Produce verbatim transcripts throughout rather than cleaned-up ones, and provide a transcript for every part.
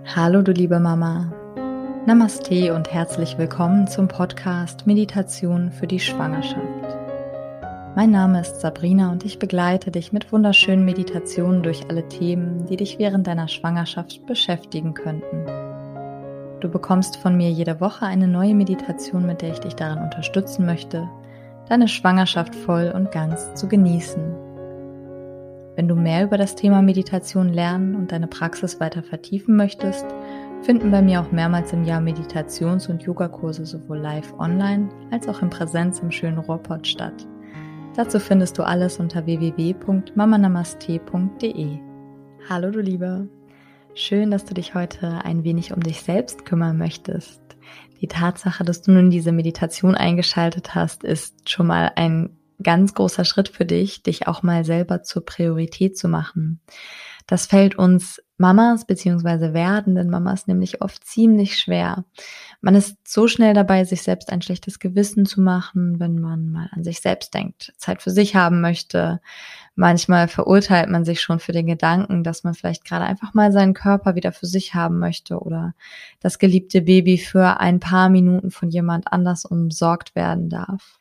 Hallo du liebe Mama, Namaste und herzlich willkommen zum Podcast Meditation für die Schwangerschaft. Mein Name ist Sabrina und ich begleite dich mit wunderschönen Meditationen durch alle Themen, die dich während deiner Schwangerschaft beschäftigen könnten. Du bekommst von mir jede Woche eine neue Meditation, mit der ich dich darin unterstützen möchte, deine Schwangerschaft voll und ganz zu genießen. Wenn du mehr über das Thema Meditation lernen und deine Praxis weiter vertiefen möchtest, finden bei mir auch mehrmals im Jahr Meditations- und Yogakurse sowohl live online als auch in Präsenz im schönen Ruhrpott statt. Dazu findest du alles unter w w w punkt mama namaste punkt d e. Hallo du Liebe, schön, dass du dich heute ein wenig um dich selbst kümmern möchtest. Die Tatsache, dass du nun diese Meditation eingeschaltet hast, ist schon mal ein ganz großer Schritt für dich, dich auch mal selber zur Priorität zu machen. Das fällt uns Mamas bzw. werdenden Mamas nämlich oft ziemlich schwer. Man ist so schnell dabei, sich selbst ein schlechtes Gewissen zu machen, wenn man mal an sich selbst denkt, Zeit für sich haben möchte. Manchmal verurteilt man sich schon für den Gedanken, dass man vielleicht gerade einfach mal seinen Körper wieder für sich haben möchte oder das geliebte Baby für ein paar Minuten von jemand anders umsorgt werden darf.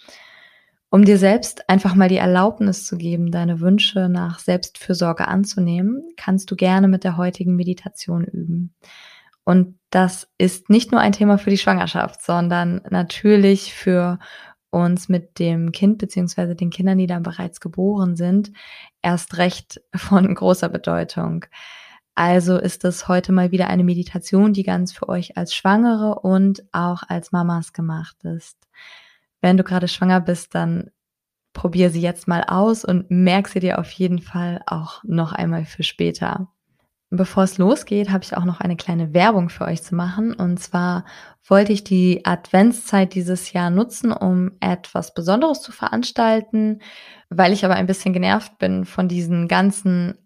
Um dir selbst einfach mal die Erlaubnis zu geben, deine Wünsche nach Selbstfürsorge anzunehmen, kannst du gerne mit der heutigen Meditation üben. Und das ist nicht nur ein Thema für die Schwangerschaft, sondern natürlich für uns mit dem Kind bzw. den Kindern, die dann bereits geboren sind, erst recht von großer Bedeutung. Also ist es heute mal wieder eine Meditation, die ganz für euch als Schwangere und auch als Mamas gemacht ist. Wenn du gerade schwanger bist, dann probier sie jetzt mal aus und merk sie dir auf jeden Fall auch noch einmal für später. Bevor es losgeht, habe ich auch noch eine kleine Werbung für euch zu machen. Und zwar wollte ich die Adventszeit dieses Jahr nutzen, um etwas Besonderes zu veranstalten, weil ich aber ein bisschen genervt bin von diesen ganzen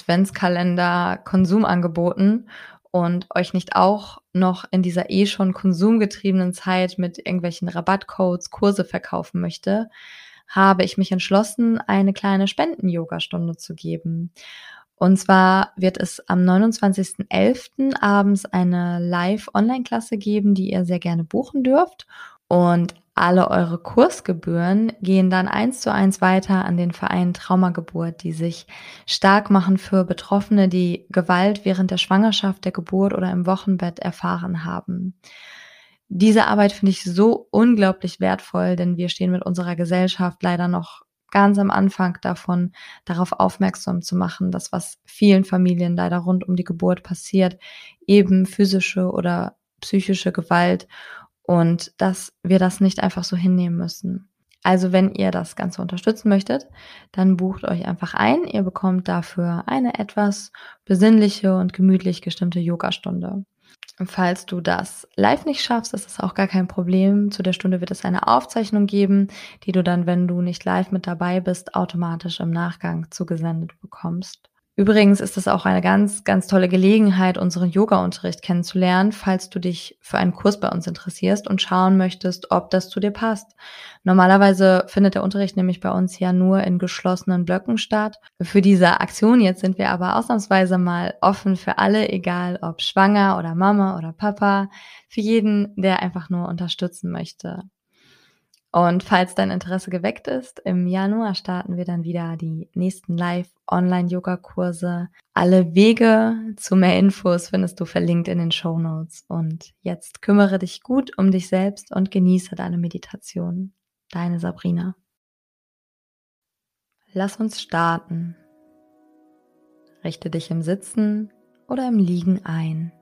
Adventskalender-Konsumangeboten und euch nicht auch noch in dieser eh schon konsumgetriebenen Zeit mit irgendwelchen Rabattcodes Kurse verkaufen möchte, habe ich mich entschlossen, eine kleine Spenden-Yoga-Stunde zu geben. Und zwar wird es am neunundzwanzigsten elften abends eine Live-Online-Klasse geben, die ihr sehr gerne buchen dürft. Und alle eure Kursgebühren gehen dann eins zu eins weiter an den Verein Traumageburt, die sich stark machen für Betroffene, die Gewalt während der Schwangerschaft, der Geburt oder im Wochenbett erfahren haben. Diese Arbeit finde ich so unglaublich wertvoll, denn wir stehen mit unserer Gesellschaft leider noch ganz am Anfang davon, darauf aufmerksam zu machen, dass was vielen Familien leider rund um die Geburt passiert, eben physische oder psychische Gewalt und dass wir das nicht einfach so hinnehmen müssen. Also wenn ihr das Ganze unterstützen möchtet, dann bucht euch einfach ein. Ihr bekommt dafür eine etwas besinnliche und gemütlich gestimmte Yogastunde. Falls du das live nicht schaffst, ist das auch gar kein Problem. Zu der Stunde wird es eine Aufzeichnung geben, die du dann, wenn du nicht live mit dabei bist, automatisch im Nachgang zugesendet bekommst. Übrigens ist es auch eine ganz, ganz tolle Gelegenheit, unseren Yoga-Unterricht kennenzulernen, falls du dich für einen Kurs bei uns interessierst und schauen möchtest, ob das zu dir passt. Normalerweise findet der Unterricht nämlich bei uns ja nur in geschlossenen Blöcken statt. Für diese Aktion jetzt sind wir aber ausnahmsweise mal offen für alle, egal ob schwanger oder Mama oder Papa, für jeden, der einfach nur unterstützen möchte. Und falls dein Interesse geweckt ist, im Januar starten wir dann wieder die nächsten Live-Online-Yoga-Kurse. Alle Wege zu mehr Infos findest du verlinkt in den Shownotes. Und jetzt kümmere dich gut um dich selbst und genieße deine Meditation. Deine Sabrina. Lass uns starten. Richte dich im Sitzen oder im Liegen ein.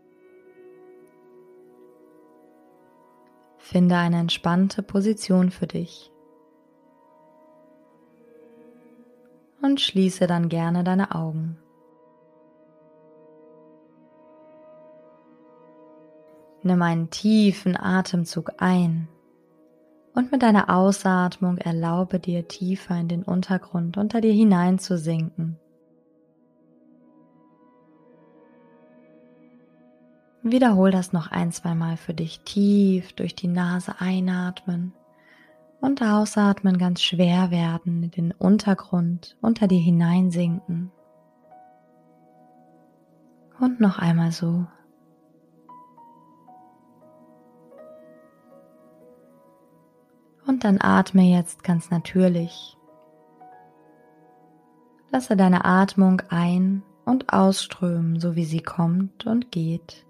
Finde eine entspannte Position für dich und schließe dann gerne deine Augen. Nimm einen tiefen Atemzug ein und mit deiner Ausatmung erlaube dir tiefer in den Untergrund unter dir hinein zu sinken. Wiederhol das noch ein, zwei Mal für dich tief durch die Nase einatmen und ausatmen, ganz schwer werden, in den Untergrund unter dir hineinsinken. Und noch einmal so. Und dann atme jetzt ganz natürlich. Lasse deine Atmung ein- und ausströmen, so wie sie kommt und geht.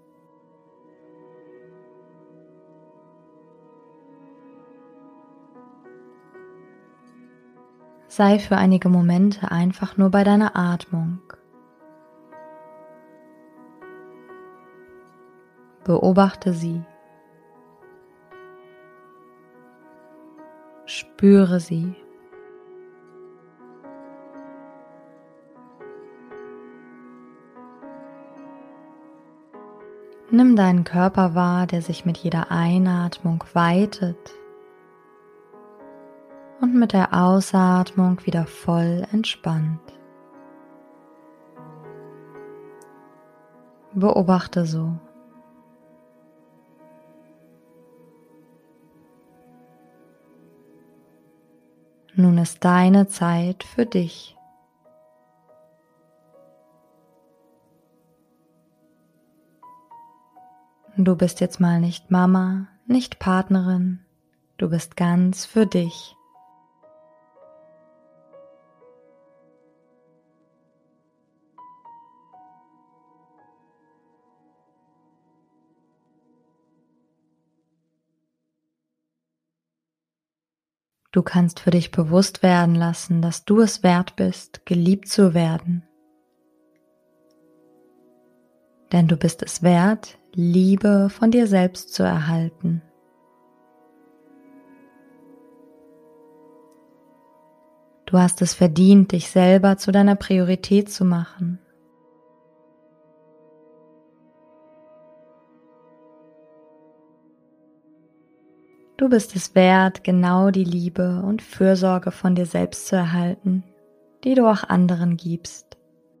Sei für einige Momente einfach nur bei deiner Atmung. Beobachte sie. Spüre sie. Nimm deinen Körper wahr, der sich mit jeder Einatmung weitet und mit der Ausatmung wieder voll entspannt. Beobachte so. Nun ist deine Zeit für dich. Du bist jetzt mal nicht Mama, nicht Partnerin, du bist ganz für dich. Du kannst für dich bewusst werden lassen, dass du es wert bist, geliebt zu werden. Denn du bist es wert, Liebe von dir selbst zu erhalten. Du hast es verdient, dich selber zu deiner Priorität zu machen. Du bist es wert, genau die Liebe und Fürsorge von dir selbst zu erhalten, die du auch anderen gibst.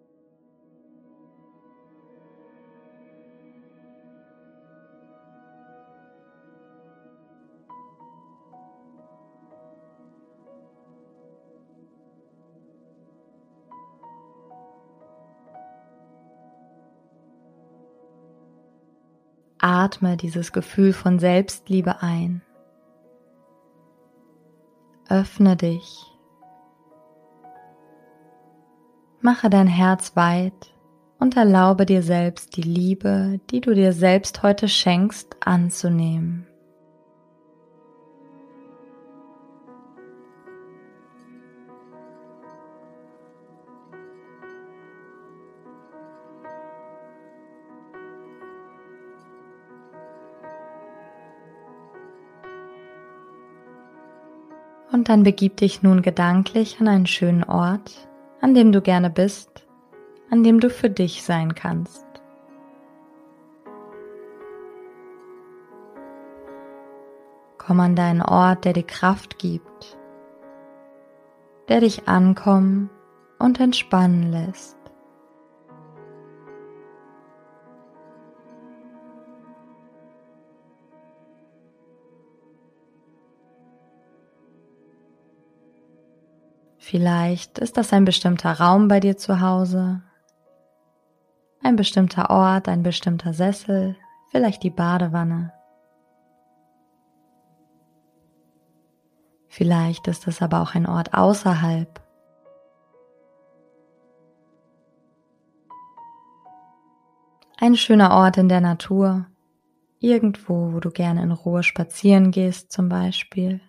Atme dieses Gefühl von Selbstliebe ein. Öffne dich. Mache dein Herz weit und erlaube dir selbst die Liebe, die du dir selbst heute schenkst, anzunehmen. Und dann begib dich nun gedanklich an einen schönen Ort, an dem du gerne bist, an dem du für dich sein kannst. Komm an deinen Ort, der dir Kraft gibt, der dich ankommen und entspannen lässt. Vielleicht ist das ein bestimmter Raum bei dir zu Hause, ein bestimmter Ort, ein bestimmter Sessel, vielleicht die Badewanne. Vielleicht ist es aber auch ein Ort außerhalb. Ein schöner Ort in der Natur, irgendwo, wo du gerne in Ruhe spazieren gehst zum Beispiel.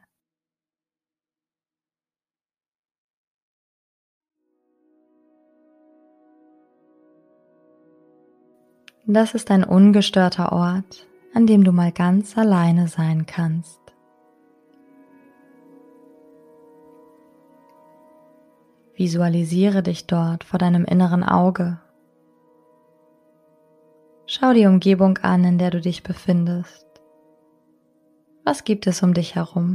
Das ist ein ungestörter Ort, an dem du mal ganz alleine sein kannst. Visualisiere dich dort vor deinem inneren Auge. Schau die Umgebung an, in der du dich befindest. Was gibt es um dich herum?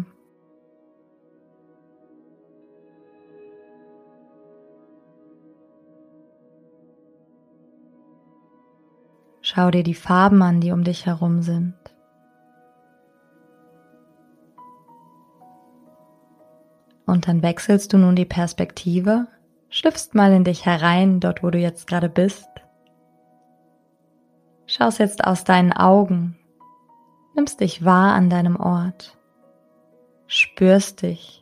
Schau dir die Farben an, die um dich herum sind. Und dann wechselst du nun die Perspektive, schlüpfst mal in dich herein, dort wo du jetzt gerade bist. Schaust jetzt aus deinen Augen, nimmst dich wahr an deinem Ort, spürst dich.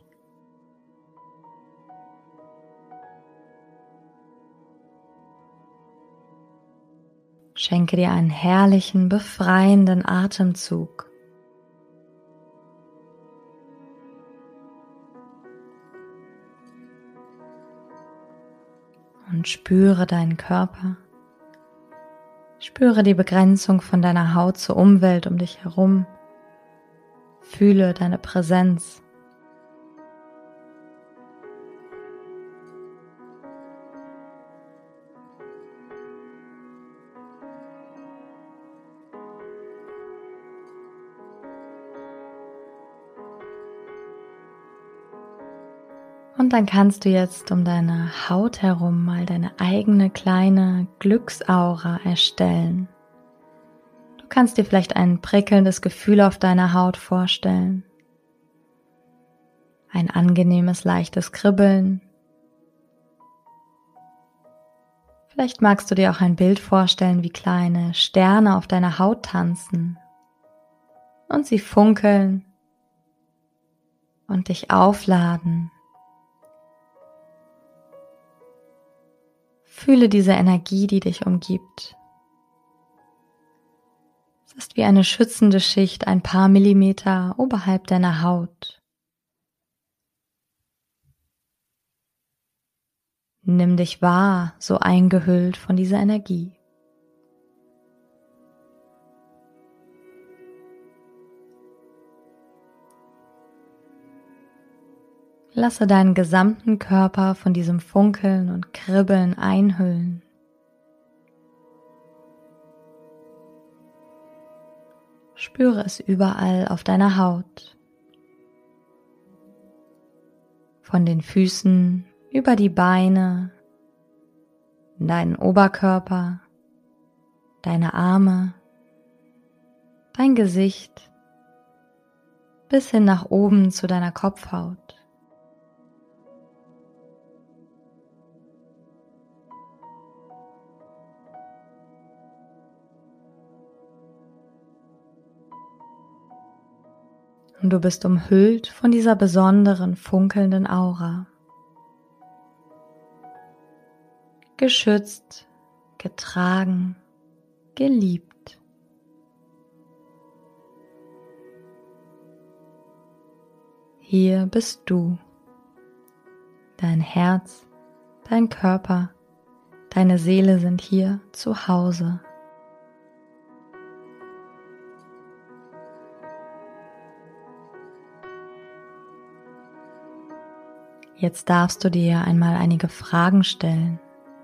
Schenke dir einen herrlichen, befreienden Atemzug. Und spüre deinen Körper. Spüre die Begrenzung von deiner Haut zur Umwelt um dich herum. Fühle deine Präsenz. Und dann kannst du jetzt um deine Haut herum mal deine eigene kleine Glücksaura erstellen. Du kannst dir vielleicht ein prickelndes Gefühl auf deiner Haut vorstellen. Ein angenehmes, leichtes Kribbeln. Vielleicht magst du dir auch ein Bild vorstellen, wie kleine Sterne auf deiner Haut tanzen. Und sie funkeln und dich aufladen. Fühle diese Energie, die dich umgibt. Es ist wie eine schützende Schicht ein paar Millimeter oberhalb deiner Haut. Nimm dich wahr, so eingehüllt von dieser Energie. Lasse deinen gesamten Körper von diesem Funkeln und Kribbeln einhüllen. Spüre es überall auf deiner Haut. Von den Füßen über die Beine, deinen Oberkörper, deine Arme, dein Gesicht bis hin nach oben zu deiner Kopfhaut. Und du bist umhüllt von dieser besonderen, funkelnden Aura. Geschützt, getragen, geliebt. Hier bist du. Dein Herz, dein Körper, deine Seele sind hier zu Hause. Jetzt darfst du dir einmal einige Fragen stellen.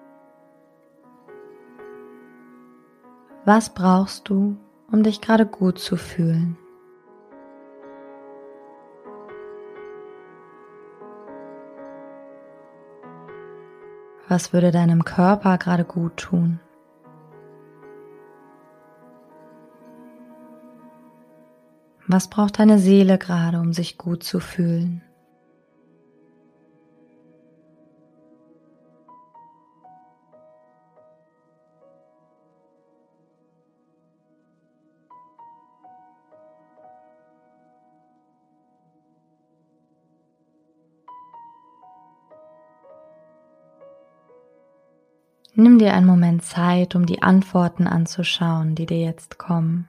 Was brauchst du, um dich gerade gut zu fühlen? Was würde deinem Körper gerade gut tun? Was braucht deine Seele gerade, um sich gut zu fühlen? Nimm dir einen Moment Zeit, um die Antworten anzuschauen, die dir jetzt kommen.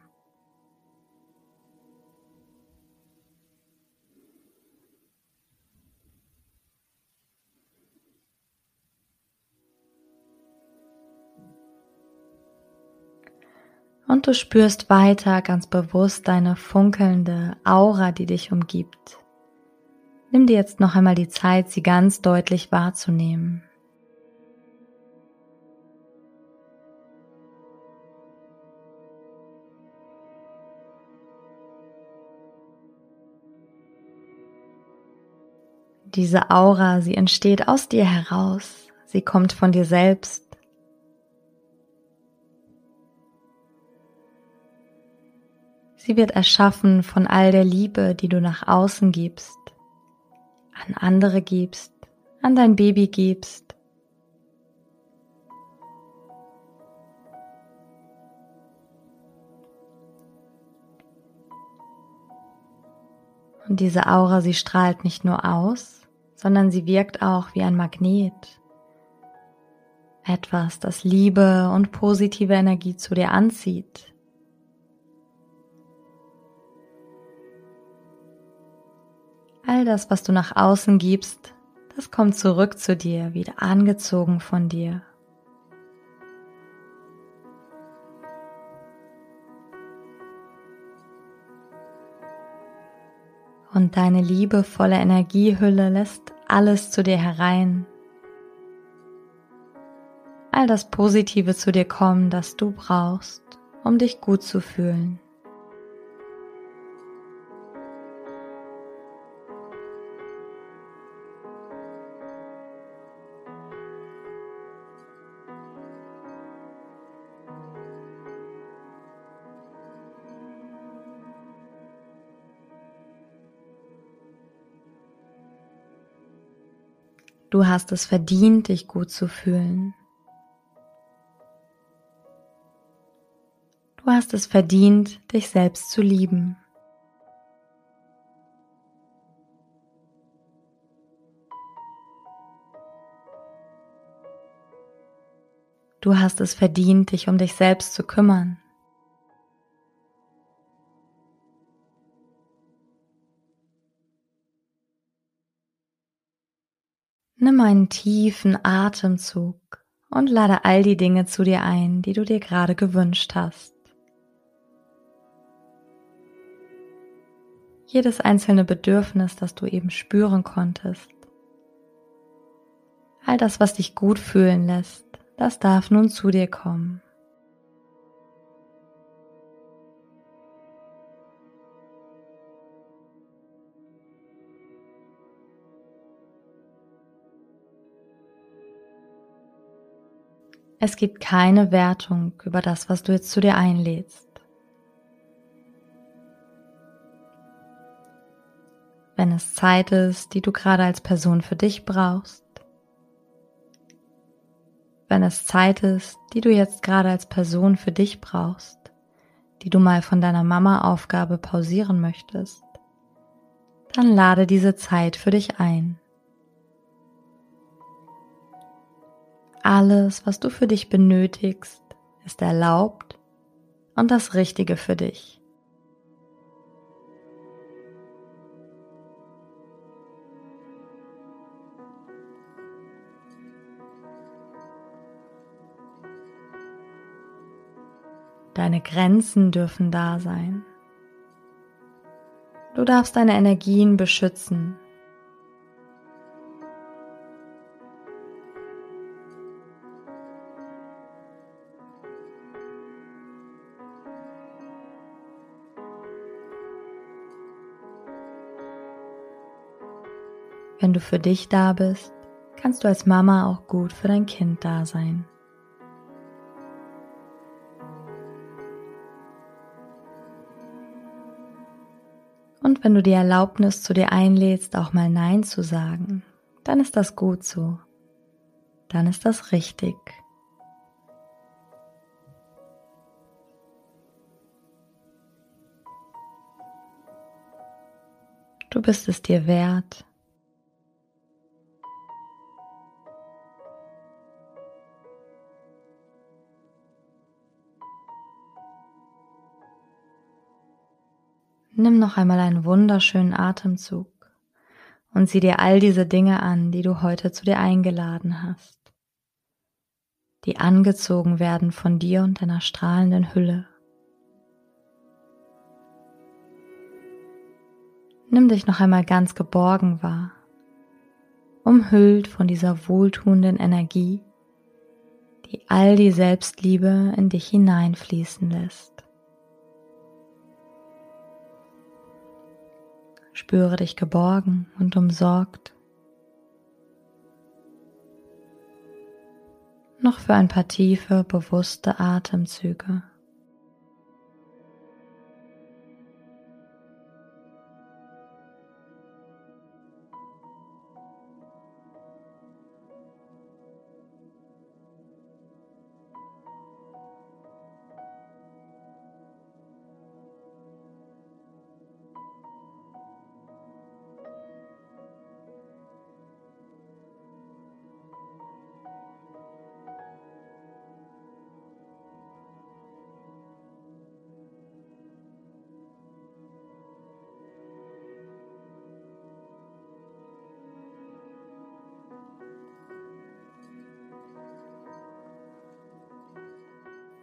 Und du spürst weiter ganz bewusst deine funkelnde Aura, die dich umgibt. Nimm dir jetzt noch einmal die Zeit, sie ganz deutlich wahrzunehmen. Diese Aura, sie entsteht aus dir heraus, sie kommt von dir selbst. Sie wird erschaffen von all der Liebe, die du nach außen gibst, an andere gibst, an dein Baby gibst. Und diese Aura, sie strahlt nicht nur aus, sondern sie wirkt auch wie ein Magnet. Etwas, das Liebe und positive Energie zu dir anzieht. All das, was du nach außen gibst, das kommt zurück zu dir, wieder angezogen von dir. Und deine liebevolle Energiehülle lässt alles zu dir herein. All das Positive zu dir kommen, das du brauchst, um dich gut zu fühlen. Du hast es verdient, dich gut zu fühlen. Du hast es verdient, dich selbst zu lieben. Du hast es verdient, dich um dich selbst zu kümmern. Nimm einen tiefen Atemzug und lade all die Dinge zu dir ein, die du dir gerade gewünscht hast. Jedes einzelne Bedürfnis, das du eben spüren konntest. All das, was dich gut fühlen lässt, das darf nun zu dir kommen. Es gibt keine Wertung über das, was du jetzt zu dir einlädst. Wenn es Zeit ist, die du gerade als Person für dich brauchst, wenn es Zeit ist, die du jetzt gerade als Person für dich brauchst, die du mal von deiner Mama-Aufgabe pausieren möchtest, dann lade diese Zeit für dich ein. Alles, was du für dich benötigst, ist erlaubt und das Richtige für dich. Deine Grenzen dürfen da sein. Du darfst deine Energien beschützen. Wenn du für dich da bist, kannst du als Mama auch gut für dein Kind da sein. Und wenn du die Erlaubnis zu dir einlädst, auch mal Nein zu sagen, dann ist das gut so. Dann ist das richtig. Du bist es dir wert. Nimm noch einmal einen wunderschönen Atemzug und sieh dir all diese Dinge an, die du heute zu dir eingeladen hast, die angezogen werden von dir und deiner strahlenden Hülle. Nimm dich noch einmal ganz geborgen wahr, umhüllt von dieser wohltuenden Energie, die all die Selbstliebe in dich hineinfließen lässt. Spüre dich geborgen und umsorgt. Noch für ein paar tiefe, bewusste Atemzüge.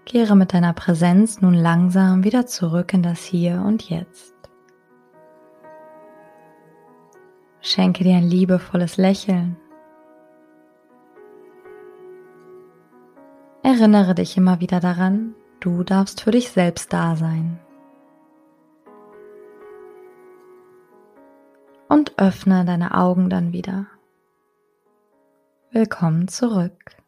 Kehre mit deiner Präsenz nun langsam wieder zurück in das Hier und Jetzt. Schenke dir ein liebevolles Lächeln. Erinnere dich immer wieder daran, du darfst für dich selbst da sein. Und öffne deine Augen dann wieder. Willkommen zurück.